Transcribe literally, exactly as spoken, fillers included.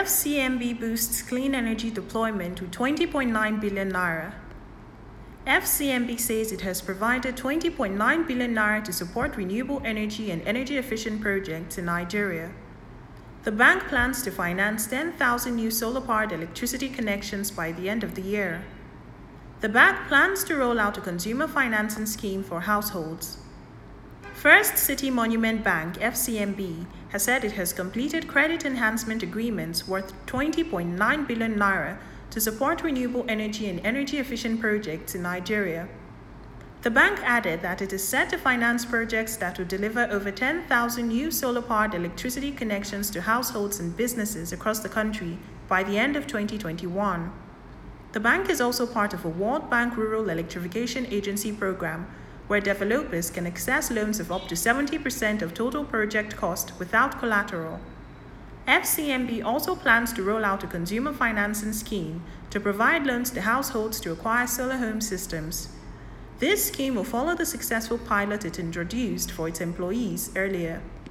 F C M B boosts clean energy deployment with twenty point nine billion naira. F C M B says it has provided twenty point nine billion naira to support renewable energy and energy-efficient projects in Nigeria. The bank plans to finance ten thousand new solar-powered electricity connections by the end of the year. The bank plans to roll out a consumer financing scheme for households. First City Monument Bank, F C M B, has said it has completed credit enhancement agreements worth twenty point nine billion naira to support renewable energy and energy-efficient projects in Nigeria. The bank added that it is set to finance projects that will deliver over ten thousand new solar-powered electricity connections to households and businesses across the country by the end of twenty twenty-one. The bank is also part of a World Bank Rural Electrification Agency program, where developers can access loans of up to seventy percent of total project cost without collateral. F C M B also plans to roll out a consumer financing scheme to provide loans to households to acquire solar home systems. This scheme will follow the successful pilot it introduced for its employees earlier.